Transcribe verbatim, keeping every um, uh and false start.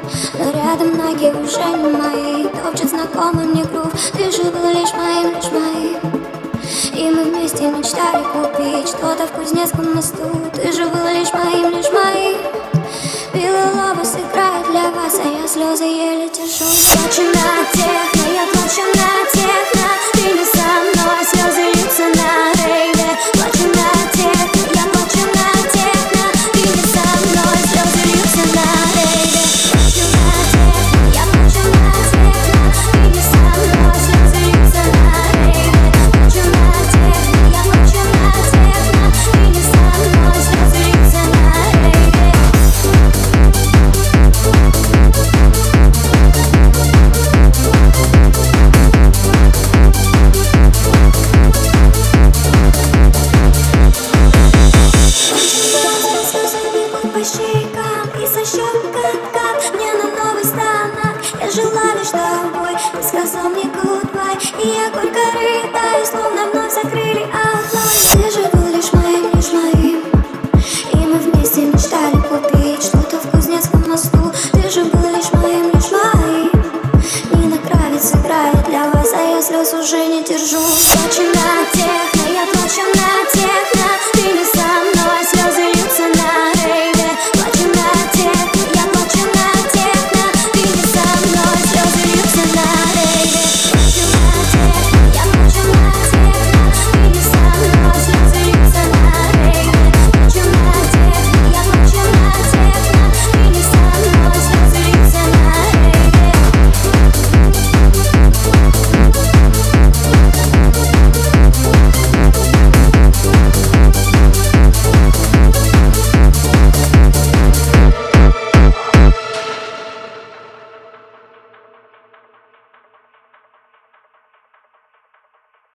но рядом ноги уже не мои. Топчет знакомый мне грув, ты же был лишь моим, лишь моим. И мы вместе мечтали купить что-то в Кузнецком мосту. Ты же был лишь моим, лишь моим. Виллалобос играет для вас, а я слезы еле держу. Плачу на техно, я плачу на техно. Ты не со мной, слезы льются на рейве. Плачу на техно, я плачу на техно. Ты не со мной, слезы льются на рейве. Плачу на техно, я плачу на техно. Ты не со мной, слезы льются на рейве. Плачу на техно, я плачу на техно. Ты не со мной, слезы льются на рейве. По щекам и со щек, как мне на новый станок. Я жила лишь тобой, ты сказал мне goodbye, и я горько рыдаю.